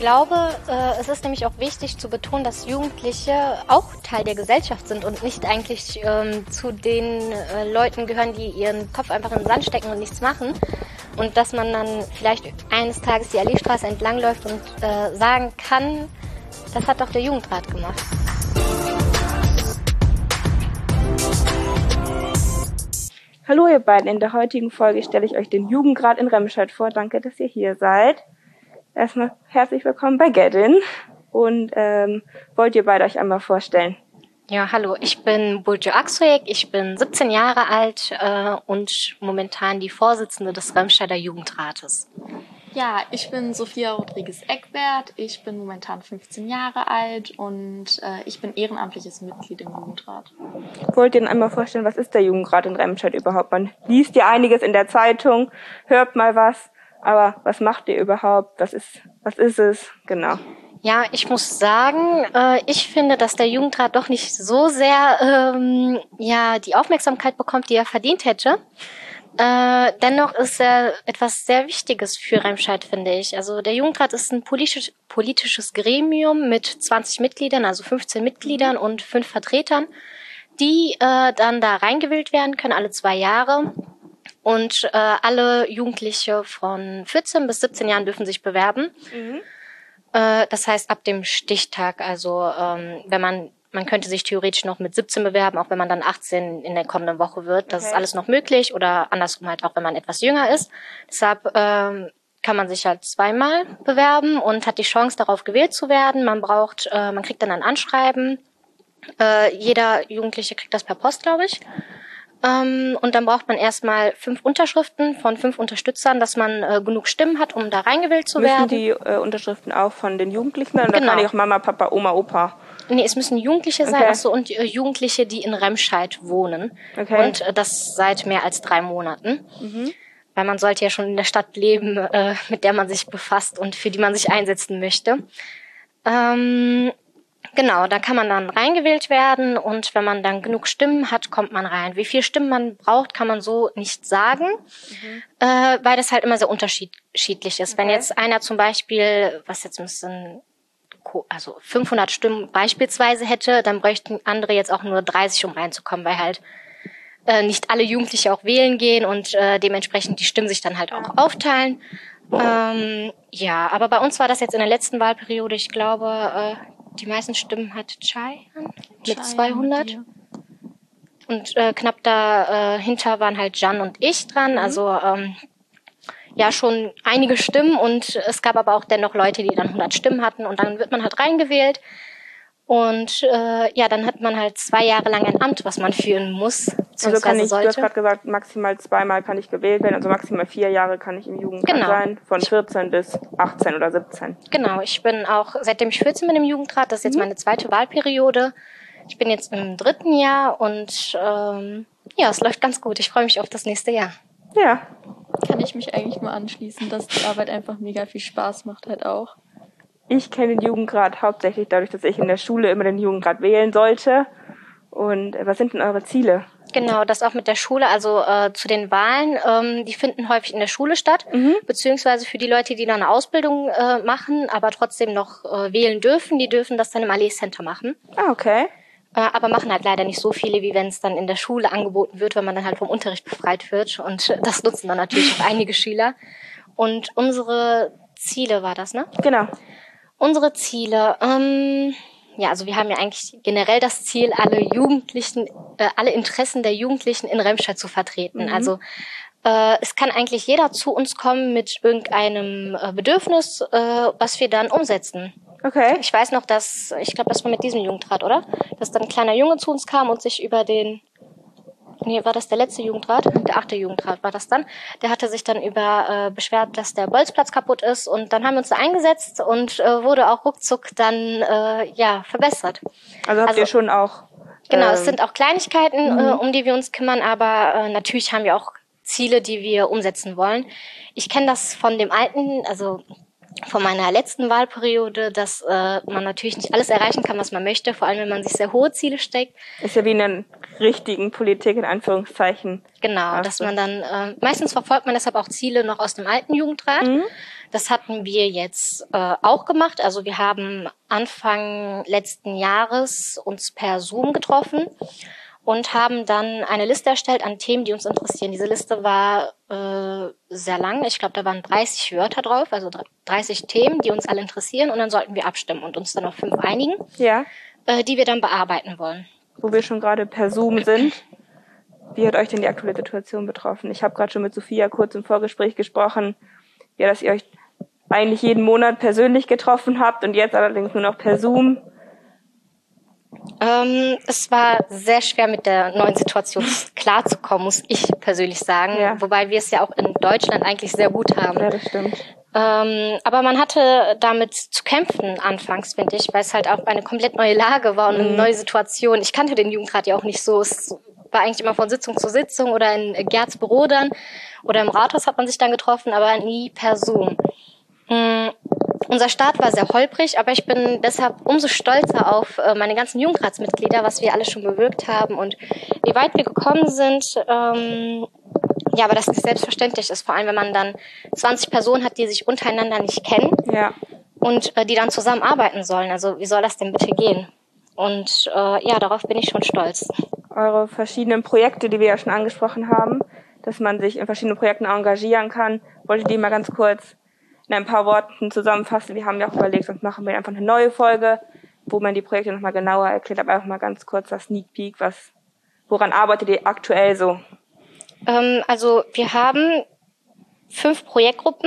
glaube, es ist nämlich auch wichtig zu betonen, dass Jugendliche auch Teil der Gesellschaft sind und nicht eigentlich zu den Leuten gehören, die ihren Kopf einfach in den Sand stecken und nichts machen. Und dass man dann vielleicht eines Tages die Alleestraße entlangläuft und sagen kann, das hat doch der Jugendrat gemacht. Hallo ihr beiden, in der heutigen Folge stelle ich euch den Jugendrat in Remscheid vor. Danke, dass ihr hier seid. Erstmal herzlich willkommen bei Gedin. Und wollt ihr beide euch einmal vorstellen? Ja, hallo, ich bin Burcu Aksoyek, ich bin 17 Jahre alt und momentan die Vorsitzende des Remscheider Jugendrates. Ja, ich bin Sophia Rodriguez-Eckbert, ich bin momentan 15 Jahre alt und ich bin ehrenamtliches Mitglied im Jugendrat. Wollt ihr denn einmal vorstellen, was ist der Jugendrat in Remscheid überhaupt? Man liest ja einiges in der Zeitung, hört mal was, aber was macht ihr überhaupt? Was ist es? Genau. Ja, ich muss sagen, ich finde, dass der Jugendrat doch nicht so sehr die Aufmerksamkeit bekommt, die er verdient hätte. Dennoch ist er etwas sehr Wichtiges für Remscheid, finde ich. Also der Jugendrat ist ein politisches Gremium mit 20 Mitgliedern, also 15 Mitgliedern und 5 Vertretern, die dann da reingewählt werden können, alle 2 Jahre. Und alle Jugendliche von 14 bis 17 Jahren dürfen sich bewerben. Das heißt, ab dem Stichtag, also wenn man könnte sich theoretisch noch mit 17 bewerben, auch wenn man dann 18 in der kommenden Woche wird. Das ist alles noch möglich oder andersrum halt auch, wenn man etwas jünger ist. Deshalb kann man sich halt 2-mal bewerben und hat die Chance, darauf gewählt zu werden. Man kriegt dann ein Anschreiben. Jeder Jugendliche kriegt das per Post, glaube ich. Und dann braucht man erstmal 5 Unterschriften von 5 Unterstützern, dass man genug Stimmen hat, um da reingewählt zu werden. Müssen die Unterschriften auch von den Jugendlichen sein? Oder kann ich auch Mama, Papa, Oma, Opa? Nee, es müssen Jugendliche sein, und Jugendliche, die in Remscheid wohnen. Okay. Und das seit mehr als 3 Monaten. Weil man sollte ja schon in der Stadt leben, mit der man sich befasst und für die man sich einsetzen möchte. Genau, da kann man dann reingewählt werden und wenn man dann genug Stimmen hat, kommt man rein. Wie viele Stimmen man braucht, kann man so nicht sagen, weil das halt immer sehr unterschiedlich ist. Wenn jetzt einer zum Beispiel, 500 Stimmen beispielsweise hätte, dann bräuchten andere jetzt auch nur 30, um reinzukommen, weil halt nicht alle Jugendliche auch wählen gehen und dementsprechend die Stimmen sich dann halt auch aufteilen. Aber bei uns war das jetzt in der letzten Wahlperiode, ich glaube, die meisten Stimmen hat Chai mit 200. Und knapp dahinter waren halt Jan und ich dran. Also schon einige Stimmen. Und es gab aber auch dennoch Leute, die dann 100 Stimmen hatten. Und dann wird man halt reingewählt. Und dann hat man halt 2 Jahre lang ein Amt, was man führen muss. Also du hast gerade gesagt, maximal 2-mal kann ich gewählt werden, also maximal 4 Jahre kann ich im Jugendrat sein, von 14 bis 18 oder 17. Genau, ich bin auch, seitdem ich 14 bin im Jugendrat, das ist jetzt meine 2. Wahlperiode. Ich bin jetzt im 3. Jahr und es läuft ganz gut. Ich freue mich auf das nächste Jahr. Ja. Kann ich mich eigentlich nur anschließen, dass die Arbeit einfach mega viel Spaß macht halt auch. Ich kenne den Jugendrat hauptsächlich dadurch, dass ich in der Schule immer den Jugendrat wählen sollte. Und was sind denn eure Ziele? Genau, das auch mit der Schule, also zu den Wahlen, die finden häufig in der Schule statt, beziehungsweise für die Leute, die da eine Ausbildung machen, aber trotzdem noch wählen dürfen, die dürfen das dann im Allee Center machen. Ah, okay. Aber machen halt leider nicht so viele, wie wenn es dann in der Schule angeboten wird, wenn man dann halt vom Unterricht befreit wird. Und das nutzen dann natürlich auch einige Schüler. Und unsere Ziele war das, ne? Genau. Unsere Ziele, also wir haben ja eigentlich generell das Ziel, alle Interessen der Jugendlichen in Remscheid zu vertreten. Also es kann eigentlich jeder zu uns kommen mit irgendeinem Bedürfnis, was wir dann umsetzen. Okay. Ich weiß noch, ich glaube, das war mit diesem Jugendrat, oder? Dass dann ein kleiner Junge zu uns kam und sich war das der letzte Jugendrat? Der 8. Jugendrat war das dann. Der hatte sich dann beschwert, dass der Bolzplatz kaputt ist. Und dann haben wir uns da eingesetzt und wurde auch ruckzuck dann verbessert. Also habt ihr schon auch... Genau, es sind auch Kleinigkeiten, um die wir uns kümmern, aber natürlich haben wir auch Ziele, die wir umsetzen wollen. Ich kenne das von dem alten, also von meiner letzten Wahlperiode, dass man natürlich nicht alles erreichen kann, was man möchte, vor allem wenn man sich sehr hohe Ziele steckt. Ist ja wie in einer richtigen Politik in Anführungszeichen. Genau, dass man dann, meistens verfolgt man deshalb auch Ziele noch aus dem alten Jugendrat. Das hatten wir jetzt auch gemacht. Also wir haben Anfang letzten Jahres uns per Zoom getroffen und haben dann eine Liste erstellt an Themen, die uns interessieren. Diese Liste war sehr lang. Ich glaube, da waren 30 Wörter drauf, also 30 Themen, die uns alle interessieren. Und dann sollten wir abstimmen und uns dann auf 5 einigen, die wir dann bearbeiten wollen. Wo wir schon gerade per Zoom sind, wie hat euch denn die aktuelle Situation betroffen? Ich habe gerade schon mit Sophia kurz im Vorgespräch gesprochen, ja, dass ihr euch eigentlich jeden Monat persönlich getroffen habt und jetzt allerdings nur noch per Zoom. Es war sehr schwer, mit der neuen Situation klarzukommen, muss ich persönlich sagen. Ja. Wobei wir es ja auch in Deutschland eigentlich sehr gut haben. Ja, das stimmt. Aber man hatte damit zu kämpfen anfangs, finde ich, weil es halt auch eine komplett neue Lage war und eine neue Situation. Ich kannte den Jugendrat ja auch nicht so. Es war eigentlich immer von Sitzung zu Sitzung oder in Gerds Büro dann oder im Rathaus hat man sich dann getroffen, aber nie per Zoom. Unser Start war sehr holprig, aber ich bin deshalb umso stolzer auf meine ganzen Jugendratsmitglieder, was wir alle schon bewirkt haben und wie weit wir gekommen sind. Ja, aber das nicht selbstverständlich ist, vor allem wenn man dann 20 Personen hat, die sich untereinander nicht kennen und die dann zusammenarbeiten sollen. Also wie soll das denn bitte gehen? Und ja, darauf bin ich schon stolz. Eure verschiedenen Projekte, die wir ja schon angesprochen haben, dass man sich in verschiedenen Projekten engagieren kann, wollte ich die mal ganz kurz in ein paar Worten zusammenfassen. Wir haben ja auch überlegt, sonst machen wir einfach eine neue Folge, wo man die Projekte nochmal genauer erklärt, aber einfach mal ganz kurz das Sneak Peek, woran arbeitet ihr aktuell so? Also wir haben 5 Projektgruppen,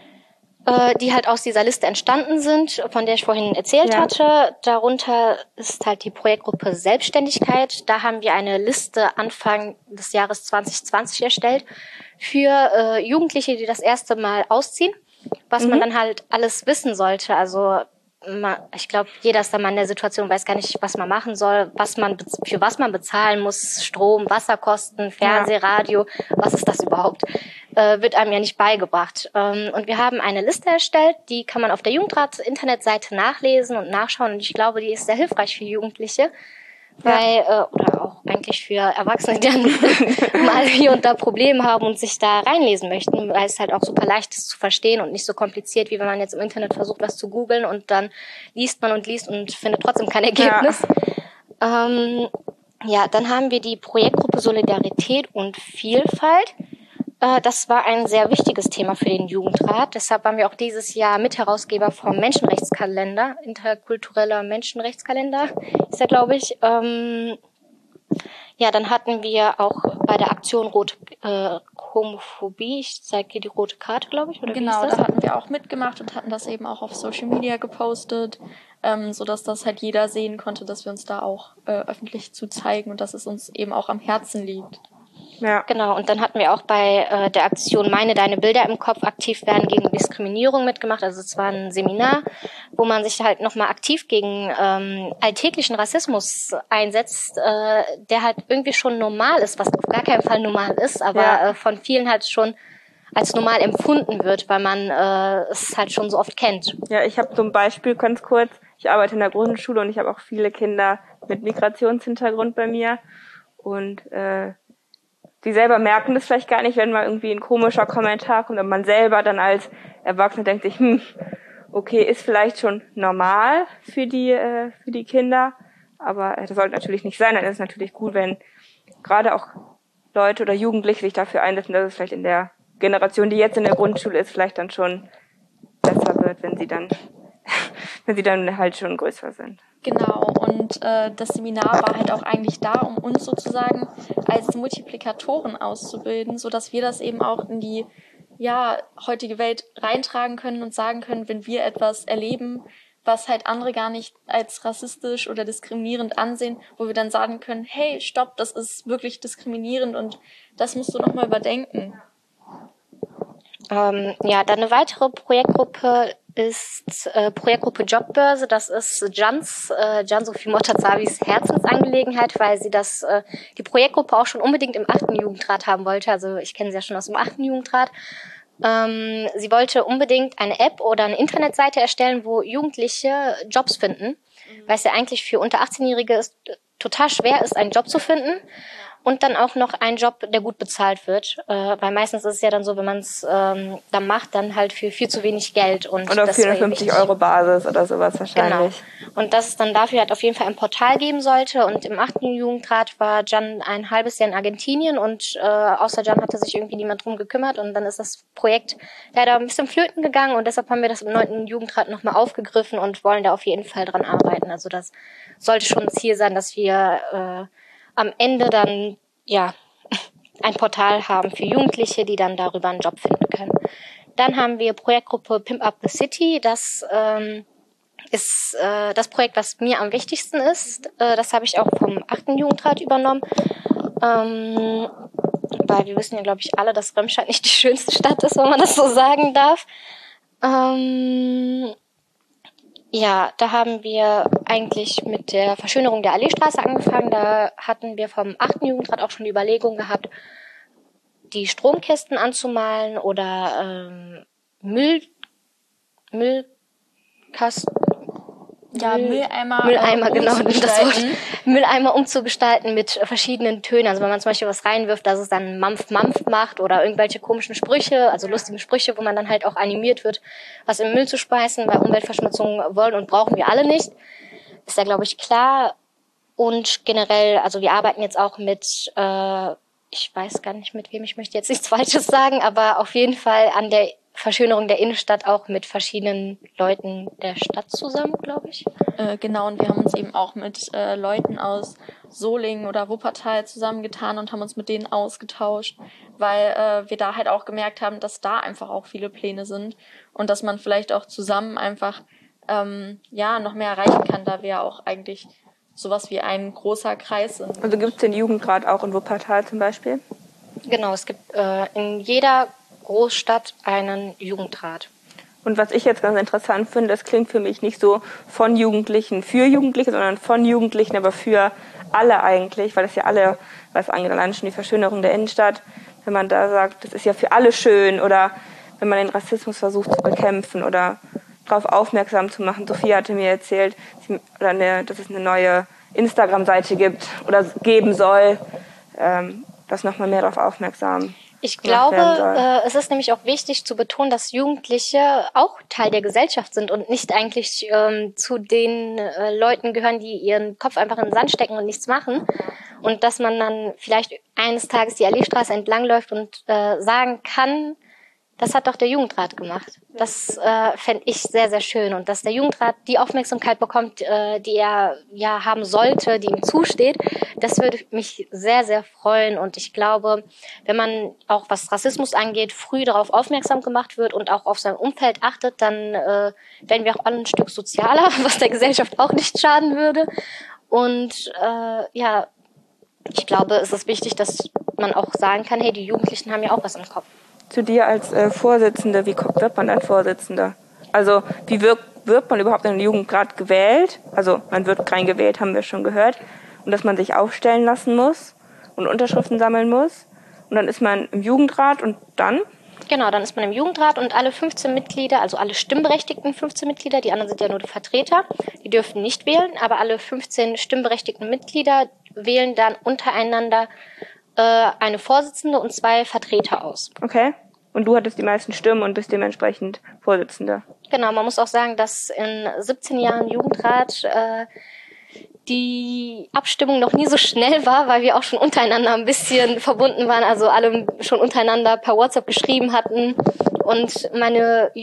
die halt aus dieser Liste entstanden sind, von der ich vorhin erzählt hatte. Darunter ist halt die Projektgruppe Selbstständigkeit. Da haben wir eine Liste Anfang des Jahres 2020 erstellt für Jugendliche, die das erste Mal ausziehen, was man dann halt alles wissen sollte. Also ich glaube, jeder ist dann mal in der Situation, weiß gar nicht, was man machen soll, für was man bezahlen muss, Strom, Wasserkosten, Fernseh, Radio, was ist das überhaupt? Wird einem ja nicht beigebracht. Und wir haben eine Liste erstellt, die kann man auf der Jugendrats-Internetseite nachlesen und nachschauen. Und ich glaube, die ist sehr hilfreich für Jugendliche, weil oder auch eigentlich für Erwachsene, die dann mal hier und da Probleme haben und sich da reinlesen möchten, weil es halt auch super leicht ist zu verstehen und nicht so kompliziert, wie wenn man jetzt im Internet versucht, was zu googeln und dann liest und findet trotzdem kein Ergebnis. Ja, dann haben wir die Projektgruppe Solidarität und Vielfalt. Das war ein sehr wichtiges Thema für den Jugendrat. Deshalb waren wir auch dieses Jahr Mitherausgeber vom Menschenrechtskalender, interkultureller Menschenrechtskalender ist der, glaube ich. Ja, dann hatten wir auch bei der Aktion Rote Homophobie, ich zeige dir die rote Karte, glaube ich, oder genau, wie ist das? Da hatten wir auch mitgemacht und hatten das eben auch auf Social Media gepostet, sodass das halt jeder sehen konnte, dass wir uns da auch öffentlich zu zeigen und dass es uns eben auch am Herzen liegt. Ja. Genau, und dann hatten wir auch bei der Aktion Meine, deine Bilder im Kopf aktiv werden gegen Diskriminierung mitgemacht. Also es war ein Seminar, wo man sich halt nochmal aktiv gegen alltäglichen Rassismus einsetzt, der halt irgendwie schon normal ist, was auf gar keinen Fall normal ist, aber von vielen halt schon als normal empfunden wird, weil man es halt schon so oft kennt. Ja, ich habe so ein Beispiel ganz kurz. Ich arbeite in der Grundschule und ich habe auch viele Kinder mit Migrationshintergrund bei mir und die selber merken das vielleicht gar nicht, wenn mal irgendwie ein komischer Kommentar kommt und man selber dann als Erwachsener denkt sich, okay, ist vielleicht schon normal für die Kinder, aber das sollte natürlich nicht sein. Dann ist es natürlich gut, wenn gerade auch Leute oder Jugendliche sich dafür einsetzen, dass es vielleicht in der Generation, die jetzt in der Grundschule ist, vielleicht dann schon besser wird, wenn sie dann halt schon größer sind. Genau, und das Seminar war halt auch eigentlich da, um uns sozusagen als Multiplikatoren auszubilden, so dass wir das eben auch in die heutige Welt reintragen können und sagen können, wenn wir etwas erleben, was halt andere gar nicht als rassistisch oder diskriminierend ansehen, wo wir dann sagen können, hey, stopp, das ist wirklich diskriminierend und das musst du nochmal überdenken. Dann eine weitere Projektgruppe ist Projektgruppe Jobbörse. Das ist Can-Sophie Motazavis Herzensangelegenheit, weil sie die Projektgruppe auch schon unbedingt im 8. Jugendrat haben wollte. Also ich kenne sie ja schon aus dem 8. Jugendrat. Sie wollte unbedingt eine App oder eine Internetseite erstellen, wo Jugendliche Jobs finden, weil es ja eigentlich für unter 18-Jährige total schwer ist, einen Job zu finden und dann auch noch einen Job, der gut bezahlt wird, weil meistens ist es ja dann so, wenn man es dann macht, dann halt für viel zu wenig Geld. Und oder auf 450 Euro Basis oder sowas wahrscheinlich. Genau. Und dass es dann dafür halt auf jeden Fall ein Portal geben sollte. Und im 8. Jugendrat war Can ein halbes Jahr in Argentinien und außer Can hatte sich irgendwie niemand drum gekümmert. Und dann ist das Projekt leider ein bisschen flöten gegangen und deshalb haben wir das im 9. Jugendrat nochmal aufgegriffen und wollen da auf jeden Fall dran arbeiten. Also das sollte schon ein Ziel sein, dass wir am Ende dann ein Portal haben für Jugendliche, die dann darüber einen Job finden können. Dann haben wir Projektgruppe Pimp Up the City. Das ist das Projekt, was mir am wichtigsten ist. Das habe ich auch vom 8. Jugendrat übernommen. Weil wir wissen ja, glaube ich, alle, dass Remscheid nicht die schönste Stadt ist, wenn man das so sagen darf. Ja, da haben wir eigentlich mit der Verschönerung der Alleestraße angefangen. Da hatten wir vom 8. Jugendrat auch schon die Überlegung gehabt, die Stromkästen anzumalen oder Müllkasten. Ja, Mülleimer genau, das Wort. umzugestalten. Mülleimer umzugestalten mit verschiedenen Tönen. Also wenn man zum Beispiel was reinwirft, dass es dann Mampf, Mampf macht oder irgendwelche komischen Sprüche, also lustige Sprüche, wo man dann halt auch animiert wird, was im Müll zu speisen, weil Umweltverschmutzung wollen und brauchen wir alle nicht. Ist ja, glaube ich, klar. Und generell, also wir arbeiten jetzt auch mit, ich weiß gar nicht mit wem, ich möchte jetzt nichts Falsches sagen, aber auf jeden Fall an der Verschönerung der Innenstadt auch mit verschiedenen Leuten der Stadt zusammen, glaube ich. Genau, und wir haben uns eben auch mit Leuten aus Solingen oder Wuppertal zusammengetan und haben uns mit denen ausgetauscht, weil wir da halt auch gemerkt haben, dass da einfach auch viele Pläne sind und dass man vielleicht auch zusammen einfach noch mehr erreichen kann, da wir auch eigentlich sowas wie ein großer Kreis sind. Also gibt es den Jugendrat auch in Wuppertal zum Beispiel? Genau, es gibt in jeder Großstadt einen Jugendrat. Und was ich jetzt ganz interessant finde, das klingt für mich nicht so von Jugendlichen für Jugendliche, sondern von Jugendlichen, aber für alle eigentlich, weil das ja alle, was angeht, allein schon die Verschönerung der Innenstadt, wenn man da sagt, das ist ja für alle schön, oder wenn man den Rassismus versucht zu bekämpfen oder darauf aufmerksam zu machen. Sophia hatte mir erzählt, dass es eine neue Instagram-Seite gibt oder geben soll, dass nochmal mehr darauf aufmerksam Ich glaube, es ist nämlich auch wichtig zu betonen, dass Jugendliche auch Teil der Gesellschaft sind und nicht eigentlich zu den Leuten gehören, die ihren Kopf einfach in den Sand stecken und nichts machen. Und dass man dann vielleicht eines Tages die Alleestraße entlangläuft und sagen kann, das hat doch der Jugendrat gemacht. Das fände ich sehr, sehr schön. Und dass der Jugendrat die Aufmerksamkeit bekommt, die er ja haben sollte, die ihm zusteht, das würde mich sehr, sehr freuen. Und ich glaube, wenn man auch was Rassismus angeht, früh darauf aufmerksam gemacht wird und auch auf sein Umfeld achtet, dann werden wir auch alle ein Stück sozialer, was der Gesellschaft auch nicht schaden würde. Und ich glaube, es ist wichtig, dass man auch sagen kann, hey, die Jugendlichen haben ja auch was im Kopf. Zu dir als Vorsitzende, wie wird man ein Vorsitzender? Also wie wird man überhaupt in den Jugendrat gewählt? Also man wird rein gewählt, haben wir schon gehört. Und dass man sich aufstellen lassen muss und Unterschriften sammeln muss. Und dann ist man im Jugendrat und dann? Genau, dann ist man im Jugendrat und alle 15 Mitglieder, also alle stimmberechtigten 15 Mitglieder, die anderen sind ja nur die Vertreter, die dürfen nicht wählen, aber alle 15 stimmberechtigten Mitglieder wählen dann untereinander eine Vorsitzende und 2 Vertreter aus. Okay. Und du hattest die meisten Stimmen und bist dementsprechend Vorsitzende. Genau, man muss auch sagen, dass in 17 Jahren Jugendrat die Abstimmung noch nie so schnell war, weil wir auch schon untereinander ein bisschen verbunden waren, also alle schon untereinander per WhatsApp geschrieben hatten und meine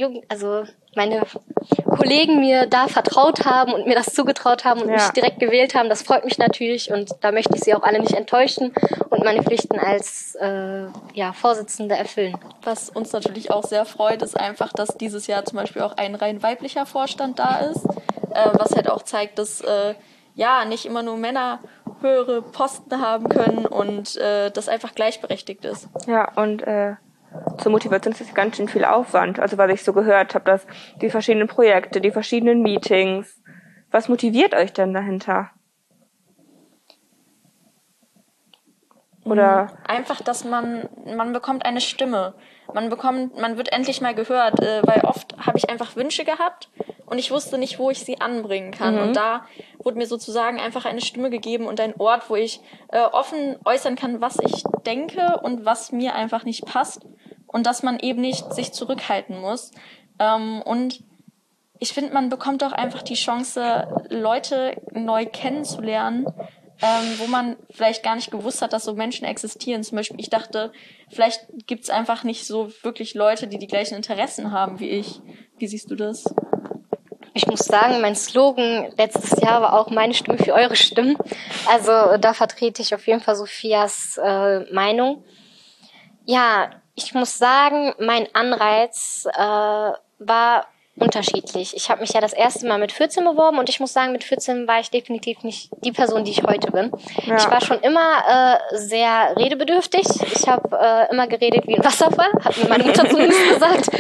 Kollegen mir da vertraut haben und mir das zugetraut haben und mich direkt gewählt haben. Das freut mich natürlich und da möchte ich sie auch alle nicht enttäuschen und meine Pflichten als Vorsitzende erfüllen. Was uns natürlich auch sehr freut, ist einfach, dass dieses Jahr zum Beispiel auch ein rein weiblicher Vorstand da ist, was halt auch zeigt, dass nicht immer nur Männer höhere Posten haben können und das einfach gleichberechtigt ist. Ja, und zur Motivation ist das ganz schön viel Aufwand. Also was ich so gehört habe, dass die verschiedenen Projekte, die verschiedenen Meetings. Was motiviert euch denn dahinter? Oder einfach, dass man bekommt eine Stimme. Man wird endlich mal gehört, weil oft habe ich einfach Wünsche gehabt und ich wusste nicht, wo ich sie anbringen kann. Und da wurde mir sozusagen einfach eine Stimme gegeben und ein Ort, wo ich offen äußern kann, was ich denke und was mir einfach nicht passt. Und dass man eben nicht sich zurückhalten muss. Und ich finde, man bekommt auch einfach die Chance, Leute neu kennenzulernen, wo man vielleicht gar nicht gewusst hat, dass so Menschen existieren. Zum Beispiel, ich dachte, vielleicht gibt's einfach nicht so wirklich Leute, die gleichen Interessen haben wie ich. Wie siehst du das? Ich muss sagen, mein Slogan letztes Jahr war auch meine Stimme für eure Stimmen. Also da vertrete ich auf jeden Fall Sophias Meinung. Ja, ich muss sagen, mein Anreiz war unterschiedlich. Ich habe mich ja das erste Mal mit 14 beworben und ich muss sagen, mit 14 war ich definitiv nicht die Person, die ich heute bin. Ja. Ich war schon immer sehr redebedürftig. Ich habe immer geredet wie ein Wasserfall, hat mir meine Mutter zumindest gesagt.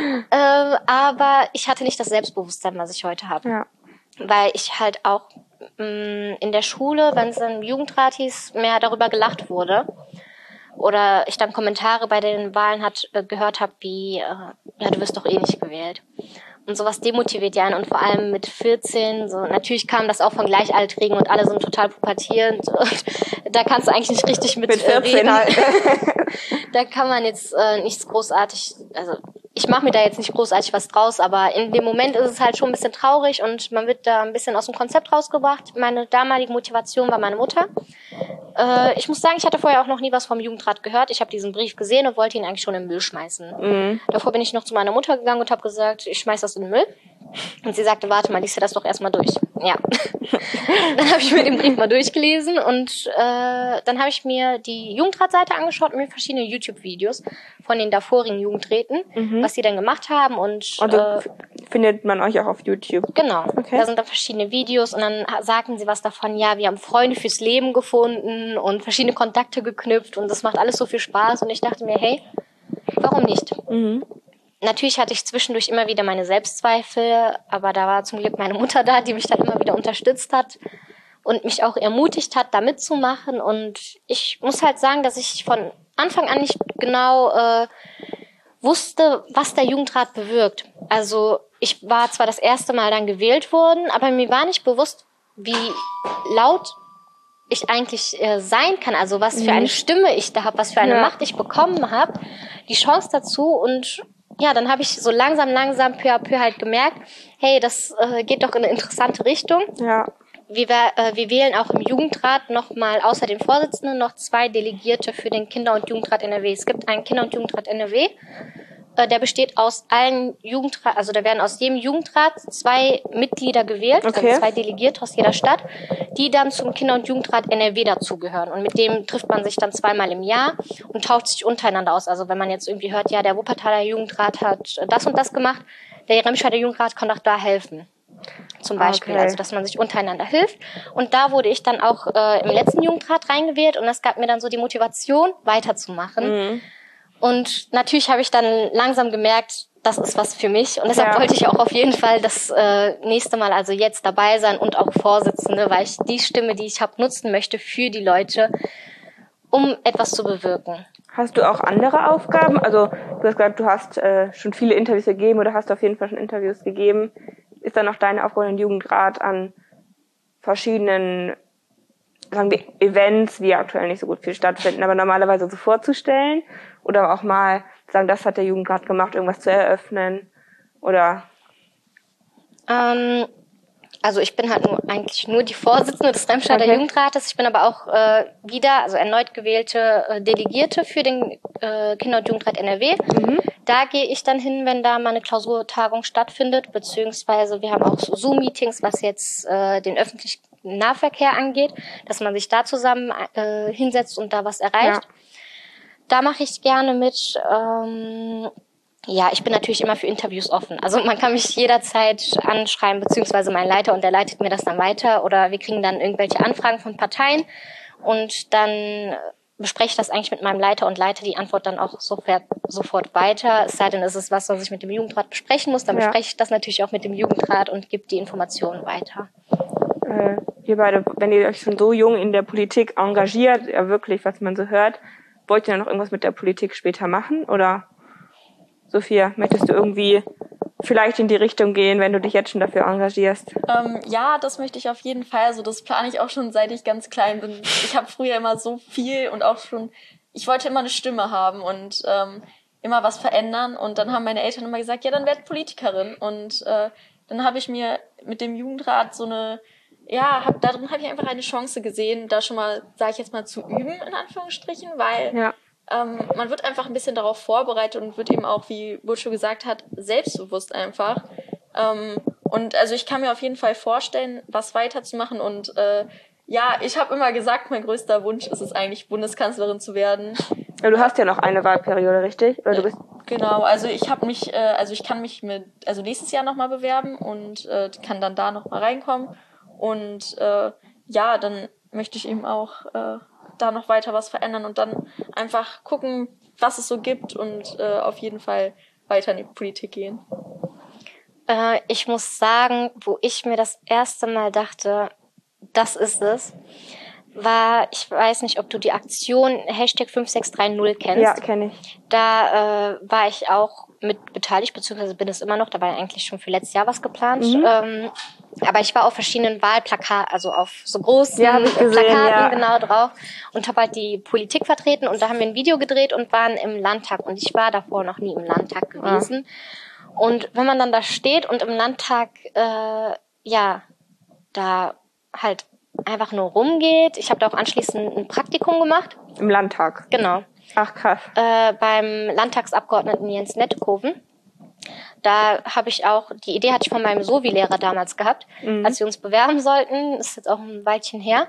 Aber ich hatte nicht das Selbstbewusstsein, was ich heute habe. Ja. Weil ich halt auch in der Schule, wenn es im Jugendrat hieß, mehr darüber gelacht wurde. Oder ich dann Kommentare bei den Wahlen gehört habe, wie, ja, du wirst doch eh nicht gewählt. Und sowas demotiviert ja einen. Und vor allem mit 14, so, natürlich kam das auch von Gleichaltrigen und alle sind total pubertierend. Und da kannst du eigentlich nicht richtig mit 14 reden. Halt. Da kann man jetzt nichts großartig, also ich mache mir da jetzt nicht großartig was draus, aber in dem Moment ist es halt schon ein bisschen traurig und man wird da ein bisschen aus dem Konzept rausgebracht. Meine damalige Motivation war meine Mutter. Ich muss sagen, ich hatte vorher auch noch nie was vom Jugendrat gehört. Ich habe diesen Brief gesehen und wollte ihn eigentlich schon in den Müll schmeißen. Davor bin ich noch zu meiner Mutter gegangen und habe gesagt, ich schmeiß das in den Müll. Und sie sagte, warte mal, lies dir das doch erstmal durch. Ja. Dann habe ich mir den Brief mal durchgelesen und dann habe ich mir die Jugendratseite angeschaut und mir verschiedene YouTube-Videos von den davorigen Jugendräten, was sie dann gemacht haben. Und findet man euch auch auf YouTube? Genau. Okay. Da sind dann verschiedene Videos und dann sagten sie was davon, ja, wir haben Freunde fürs Leben gefunden und verschiedene Kontakte geknüpft und das macht alles so viel Spaß. Und ich dachte mir, hey, warum nicht? Natürlich hatte ich zwischendurch immer wieder meine Selbstzweifel, aber da war zum Glück meine Mutter da, die mich dann immer wieder unterstützt hat und mich auch ermutigt hat, da mitzumachen. Und ich muss halt sagen, dass ich von Anfang an nicht genau wusste, was der Jugendrat bewirkt. Also ich war zwar das erste Mal dann gewählt worden, aber mir war nicht bewusst, wie laut ich eigentlich sein kann, also was für eine Stimme ich da habe, was für eine Macht ich bekommen habe, die Chance dazu. Und ja, dann habe ich so langsam peu à peu halt gemerkt, hey, das geht doch in eine interessante Richtung. Ja. Wir wählen auch im Jugendrat nochmal außer dem Vorsitzenden noch 2 Delegierte für den Kinder- und Jugendrat NRW. Es gibt einen Kinder- und Jugendrat NRW, der besteht aus allen Jugendrat, also da werden aus jedem Jugendrat 2 Mitglieder gewählt, also 2 Delegierte aus jeder Stadt, die dann zum Kinder- und Jugendrat NRW dazugehören. Und mit dem trifft man sich dann 2-mal im Jahr und tauscht sich untereinander aus. Also wenn man jetzt irgendwie hört, ja, der Wuppertaler Jugendrat hat das und das gemacht, der Remscheider Jugendrat kann doch da helfen. Zum Beispiel, also dass man sich untereinander hilft. Und da wurde ich dann auch im letzten Jugendrat reingewählt und das gab mir dann so die Motivation, weiterzumachen. Und natürlich habe ich dann langsam gemerkt, das ist was für mich. Und deshalb wollte ich auch auf jeden Fall das nächste Mal, also jetzt dabei sein und auch Vorsitzende, weil ich die Stimme, die ich habe, nutzen möchte für die Leute, um etwas zu bewirken. Hast du auch andere Aufgaben? Also du hast gesagt, du hast schon viele Interviews gegeben oder hast auf jeden Fall schon Interviews gegeben. Ist dann noch deine Aufgabe im Jugendrat an verschiedenen, sagen wir, Events, die aktuell nicht so gut viel stattfinden, aber normalerweise so vorzustellen oder auch mal sagen, das hat der Jugendrat gemacht, irgendwas zu eröffnen oder? Also ich bin halt eigentlich nur die Vorsitzende des Remscheider Jugendrates. Ich bin aber auch also erneut gewählte Delegierte für den Kinder- und Jugendrat NRW. Da gehe ich dann hin, wenn da mal eine Klausurtagung stattfindet, beziehungsweise wir haben auch so Zoom-Meetings, was jetzt den öffentlichen Nahverkehr angeht, dass man sich da zusammen hinsetzt und da was erreicht. Ja. Da mache ich gerne mit. Ja, ich bin natürlich immer für Interviews offen. Also man kann mich jederzeit anschreiben, beziehungsweise mein Leiter, und der leitet mir das dann weiter. Oder wir kriegen dann irgendwelche Anfragen von Parteien und dann bespreche ich das eigentlich mit meinem Leiter und leite die Antwort dann auch sofort weiter. Es sei denn, es ist was ich mit dem Jugendrat besprechen muss, dann bespreche ich das natürlich auch mit dem Jugendrat und gebe die Informationen weiter. ihr beide, wenn ihr euch schon so jung in der Politik engagiert, ja wirklich, was man so hört, wollt ihr dann noch irgendwas mit der Politik später machen? Oder, Sophia, möchtest du irgendwie vielleicht in die Richtung gehen, wenn du dich jetzt schon dafür engagierst? Ja, das möchte ich auf jeden Fall. Also das plane ich auch schon, seit ich ganz klein bin. Ich habe früher immer so viel und auch schon, ich wollte immer eine Stimme haben und immer was verändern. Und dann haben meine Eltern immer gesagt, ja, dann werd Politikerin. Und dann habe ich mir mit dem Jugendrat darin habe ich einfach eine Chance gesehen, da schon mal, sage ich jetzt mal, zu üben, in Anführungsstrichen, weil man wird einfach ein bisschen darauf vorbereitet und wird eben auch, wie Burcu gesagt hat, selbstbewusst einfach. Und also ich kann mir auf jeden Fall vorstellen, was weiterzumachen. Und ich habe immer gesagt, mein größter Wunsch ist es eigentlich, Bundeskanzlerin zu werden. Ja, du hast ja noch eine Wahlperiode, richtig? Oder du bist Genau, also ich kann mich nächstes Jahr nochmal bewerben und kann dann da nochmal reinkommen. Und dann möchte ich eben auch da noch weiter was verändern und dann einfach gucken, was es so gibt und auf jeden Fall weiter in die Politik gehen. Ich muss sagen, wo ich mir das erste Mal dachte, das ist es, war, ich weiß nicht, ob du die Aktion #5630 kennst. Ja, kenne ich. Da war ich auch mit beteiligt, beziehungsweise bin es immer noch, da war eigentlich schon für letztes Jahr was geplant. Aber ich war auf verschiedenen Wahlplakaten, also auf so großen Plakaten genau drauf und habe halt die Politik vertreten und da haben wir ein Video gedreht und waren im Landtag und ich war davor noch nie im Landtag gewesen. Und wenn man dann da steht und im Landtag da halt einfach nur rumgeht. Ich habe da auch anschließend ein Praktikum gemacht. Im Landtag? Genau. Ach, krass. Beim Landtagsabgeordneten Jens Nettekoven. Da habe ich auch, die Idee hatte ich von meinem Sovi-Lehrer damals gehabt, als wir uns bewerben sollten. Das ist jetzt auch ein Weilchen her.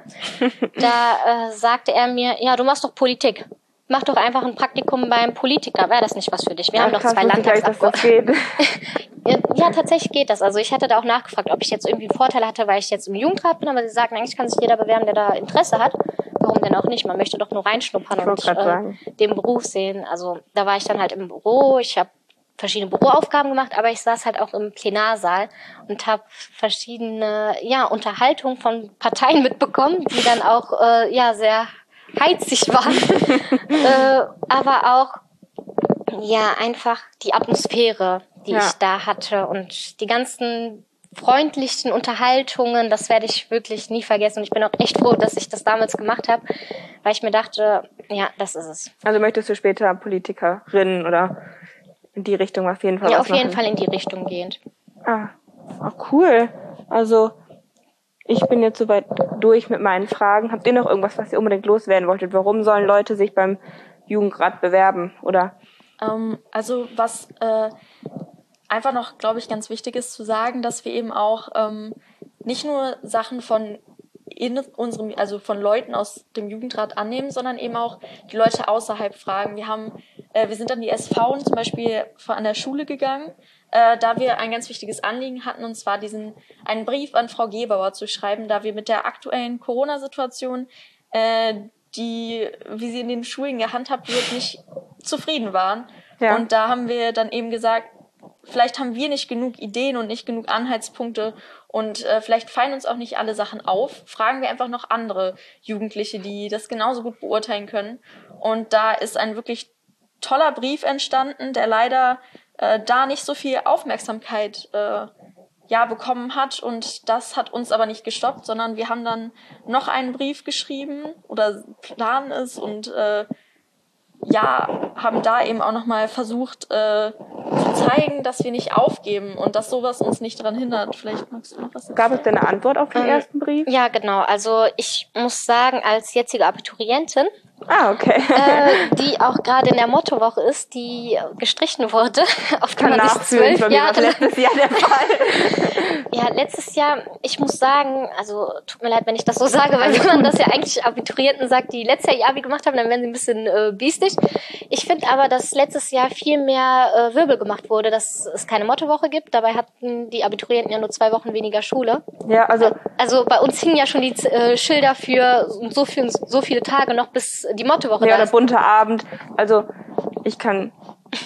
Da sagte er mir, ja, du machst doch Politik. Mach doch einfach ein Praktikum beim Politiker. Wäre das nicht was für dich? Wir haben doch 2 Landtagsabgeordnete. Ja, tatsächlich geht das. Also ich hatte da auch nachgefragt, ob ich jetzt irgendwie einen Vorteil hatte, weil ich jetzt im Jugendrat bin. Aber sie sagten, eigentlich kann sich jeder bewerben, der da Interesse hat. Warum denn auch nicht? Man möchte doch nur reinschnuppern und den Beruf sehen. Also da war ich dann halt im Büro. Ich habe verschiedene Büroaufgaben gemacht, aber ich saß halt auch im Plenarsaal und habe verschiedene Unterhaltungen von Parteien mitbekommen, die dann auch sehr heizig waren. Aber auch einfach die Atmosphäre, die ich da hatte und die ganzen freundlichen Unterhaltungen, das werde ich wirklich nie vergessen. Und ich bin auch echt froh, dass ich das damals gemacht habe, weil ich mir dachte, ja, das ist es. Also möchtest du später Politikerin oder in die Richtung auf jeden Fall was machen? Ja, auf jeden Fall in die Richtung gehend. Cool. Also ich bin jetzt soweit durch mit meinen Fragen. Habt ihr noch irgendwas, was ihr unbedingt loswerden wolltet? Warum sollen Leute sich beim Jugendrat bewerben? Oder? Also was einfach noch, glaube ich, ganz wichtig ist zu sagen, dass wir eben auch nicht nur Sachen von Leuten aus dem Jugendrat annehmen, sondern eben auch die Leute außerhalb fragen. Wir sind an die SV zum Beispiel an der Schule gegangen, da wir ein ganz wichtiges Anliegen hatten, und zwar einen Brief an Frau Gebauer zu schreiben, da wir mit der aktuellen Corona-Situation, wie sie in den Schulen gehandhabt wird, nicht zufrieden waren. Ja. Und da haben wir dann eben gesagt, vielleicht haben wir nicht genug Ideen und nicht genug Anhaltspunkte und vielleicht fallen uns auch nicht alle Sachen auf. Fragen wir einfach noch andere Jugendliche, die das genauso gut beurteilen können. Und da ist ein wirklich toller Brief entstanden, der leider da nicht so viel Aufmerksamkeit bekommen hat. Und das hat uns aber nicht gestoppt, sondern wir haben dann noch einen Brief geschrieben oder planen es und haben da eben auch nochmal versucht zu zeigen, dass wir nicht aufgeben und dass sowas uns nicht daran hindert. Vielleicht magst du noch was sagen. Gab es denn eine Antwort auf den ersten Brief? Ja, genau. Also ich muss sagen, als jetzige Abiturientin, okay. Die auch gerade in der Mottowoche ist, die gestrichen wurde auf Nummer 12 Jahre. Letztes Jahr der Fall. Ja, letztes Jahr, ich muss sagen, also tut mir leid, wenn ich das so sage, weil wenn man das ja eigentlich Abiturienten sagt, die letztes Jahr Abi gemacht haben, dann werden sie ein bisschen biestig. Ich finde aber, dass letztes Jahr viel mehr Wirbel gemacht wurde, dass es keine Mottowoche gibt. Dabei hatten die Abiturienten ja nur 2 Wochen weniger Schule. Ja, also bei uns hingen ja schon die Schilder für so viele Tage noch bis die Mottowoche. Ja, der bunte Abend. Also ich kann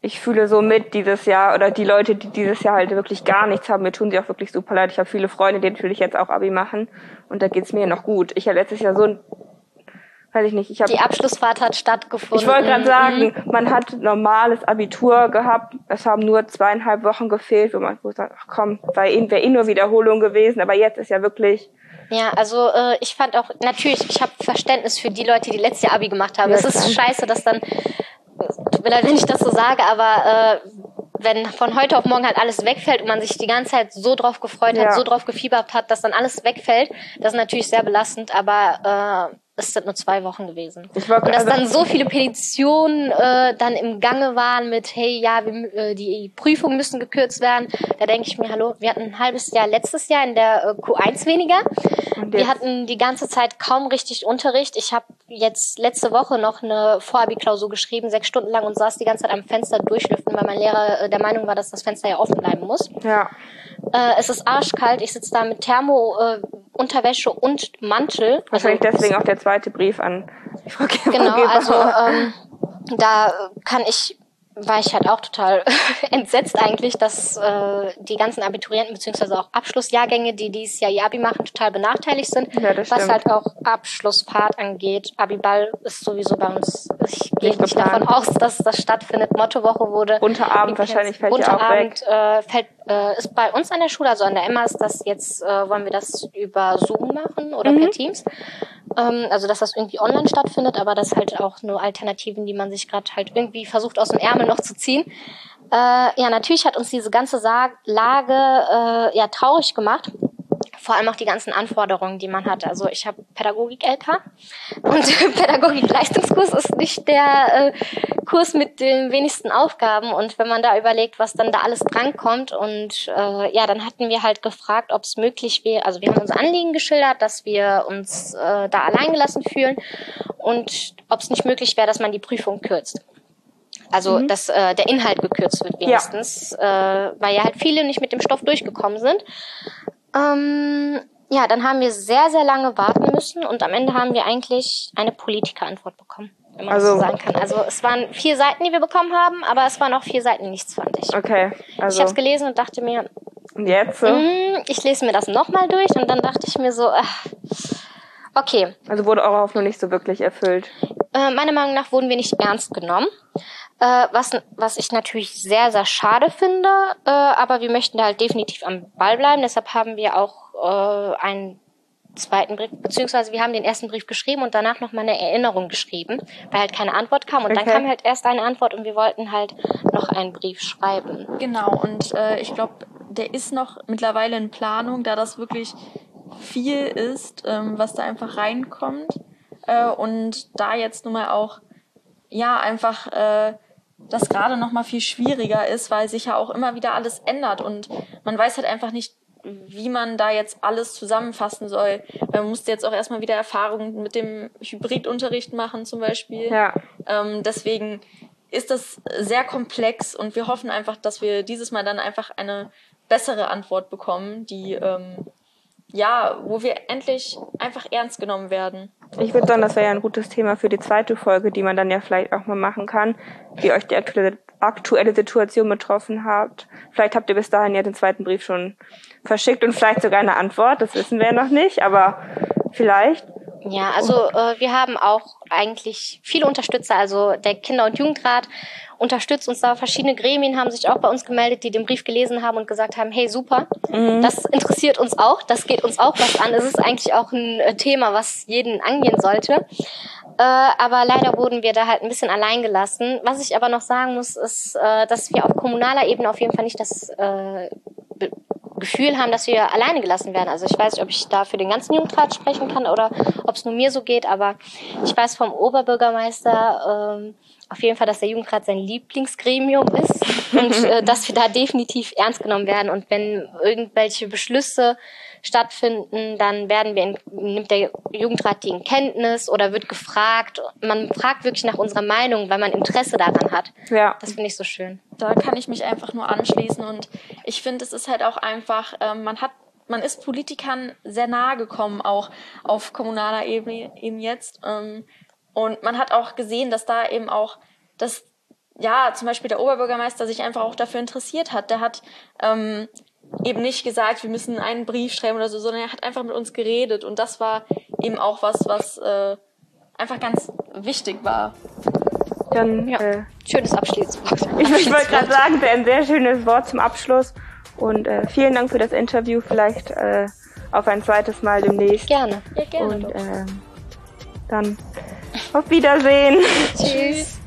ich fühle so mit dieses Jahr, oder die Leute, die dieses Jahr halt wirklich gar nichts haben, mir tun sie auch wirklich super leid. Ich habe viele Freunde, die natürlich jetzt auch Abi machen und da geht's mir noch gut. Ich habe letztes Jahr so ein, weiß ich nicht, Die Abschlussfahrt hat stattgefunden. Ich wollte gerade sagen, man hat normales Abitur gehabt, es haben nur 2,5 Wochen gefehlt, wo man sagt, ach komm, wäre nur Wiederholung gewesen, aber jetzt ist ja wirklich... Ja, also ich fand auch, natürlich, ich habe Verständnis für die Leute, die letztes Jahr Abi gemacht haben. Es ist scheiße, dass dann, tut mir leid, wenn ich das so sage, aber wenn von heute auf morgen halt alles wegfällt und man sich die ganze Zeit so drauf gefreut hat, so drauf gefiebert hat, dass dann alles wegfällt, das ist natürlich sehr belastend, aber es sind nur 2 Wochen gewesen. Und dass dann so viele Petitionen dann im Gange waren mit, hey, ja, die Prüfungen müssen gekürzt werden. Da denke ich mir, hallo, wir hatten ein halbes Jahr letztes Jahr in der Q1 weniger. Wir hatten die ganze Zeit kaum richtig Unterricht. Ich habe jetzt letzte Woche noch eine Vorabi-Klausur geschrieben, 6 Stunden lang, und saß die ganze Zeit am Fenster durchlüften, weil mein Lehrer der Meinung war, dass das Fenster ja offen bleiben muss. Ja. Es ist arschkalt. Ich sitze da mit Thermo-Unterwäsche und Mantel. Wahrscheinlich deswegen auch der zweite Brief an die Frau Geber. Genau, also da war ich halt auch total entsetzt eigentlich, dass die ganzen Abiturienten beziehungsweise auch Abschlussjahrgänge, die dieses Jahr ihr Abi machen, total benachteiligt sind. Ja, das was stimmt. halt auch Abschlussfahrt angeht. Abiball ist sowieso bei uns, ich gehe nicht davon aus, dass das stattfindet. Mottowoche wurde... Unterabend wahrscheinlich fällt ja auch weg. Ist bei uns an der Schule, also an der Emma ist das jetzt, wollen wir das über Zoom machen oder per Teams. Also dass das irgendwie online stattfindet, aber das halt auch nur Alternativen, die man sich gerade halt irgendwie versucht aus dem Ärmel noch zu ziehen. Ja, natürlich hat uns diese ganze Lage ja traurig gemacht. Vor allem auch die ganzen Anforderungen, die man hat. Also ich habe Pädagogik-LK und Pädagogik-Leistungskurs ist nicht der Kurs mit den wenigsten Aufgaben. Und wenn man da überlegt, was dann da alles drankommt und ja, dann hatten wir halt gefragt, ob es möglich wäre, also wir haben unser Anliegen geschildert, dass wir uns da alleingelassen fühlen und ob es nicht möglich wäre, dass man die Prüfung kürzt. Also, dass der Inhalt gekürzt wird wenigstens, weil ja halt viele nicht mit dem Stoff durchgekommen sind. Ja, dann haben wir sehr, sehr lange warten müssen und am Ende haben wir eigentlich eine Politikerantwort bekommen, wenn man das so sagen kann. Also es waren 4 Seiten, die wir bekommen haben, aber es waren auch 4 Seiten nichts, fand ich. Okay. Also ich habe es gelesen und dachte mir, und jetzt? Ich lese mir das nochmal durch und dann dachte ich mir so, okay. Also wurde eure Hoffnung nicht so wirklich erfüllt? Meiner Meinung nach wurden wir nicht ernst genommen. Was ich natürlich sehr, sehr schade finde, aber wir möchten da halt definitiv am Ball bleiben. Deshalb haben wir auch einen zweiten Brief, beziehungsweise wir haben den ersten Brief geschrieben und danach nochmal eine Erinnerung geschrieben, weil halt keine Antwort kam. Und dann kam halt erst eine Antwort und wir wollten halt noch einen Brief schreiben. Genau, und ich glaube, der ist noch mittlerweile in Planung, da das wirklich viel ist, was da einfach reinkommt. Und da jetzt nun mal auch, ja, einfach das gerade noch mal viel schwieriger ist, weil sich ja auch immer wieder alles ändert und man weiß halt einfach nicht, wie man da jetzt alles zusammenfassen soll. Man musste jetzt auch erstmal wieder Erfahrungen mit dem Hybridunterricht machen zum Beispiel. Ja. Deswegen ist das sehr komplex und wir hoffen einfach, dass wir dieses Mal dann einfach eine bessere Antwort bekommen, die ja, wo wir endlich einfach ernst genommen werden. Ich würde sagen, das wäre ja ein gutes Thema für die zweite Folge, die man dann ja vielleicht auch mal machen kann, wie euch die aktuelle Situation betroffen hat. Vielleicht habt ihr bis dahin ja den zweiten Brief schon verschickt und vielleicht sogar eine Antwort, das wissen wir noch nicht, aber vielleicht. Ja, also wir haben auch eigentlich viele Unterstützer, also der Kinder- und Jugendrat unterstützt uns da. Verschiedene Gremien haben sich auch bei uns gemeldet, die den Brief gelesen haben und gesagt haben, hey, super, das interessiert uns auch, das geht uns auch was an. Es ist eigentlich auch ein Thema, was jeden angehen sollte. Aber leider wurden wir da halt ein bisschen allein gelassen. Was ich aber noch sagen muss, ist, dass wir auf kommunaler Ebene auf jeden Fall nicht das Gefühl haben, dass wir alleine gelassen werden. Also ich weiß nicht, ob ich da für den ganzen Jugendrat sprechen kann oder ob es nur mir so geht, aber ich weiß vom Oberbürgermeister auf jeden Fall, dass der Jugendrat sein Lieblingsgremium ist und dass wir da definitiv ernst genommen werden. Und wenn irgendwelche Beschlüsse stattfinden, dann nimmt der Jugendrat die in Kenntnis oder wird gefragt. Man fragt wirklich nach unserer Meinung, weil man Interesse daran hat. Ja. Das finde ich so schön. Da kann ich mich einfach nur anschließen und ich finde, es ist halt auch einfach, man ist Politikern sehr nahe gekommen, auch auf kommunaler Ebene eben jetzt. Und man hat auch gesehen, dass da eben auch, dass zum Beispiel der Oberbürgermeister sich einfach auch dafür interessiert hat. Der hat eben nicht gesagt, wir müssen einen Brief schreiben oder so, sondern er hat einfach mit uns geredet. Und das war eben auch was einfach ganz wichtig war. Dann, schönes Abschlusswort. Ich wollte gerade sagen, ein sehr schönes Wort zum Abschluss. Und vielen Dank für das Interview. Vielleicht auf ein zweites Mal demnächst. Gerne. Ja, gerne. Und dann auf Wiedersehen. Tschüss.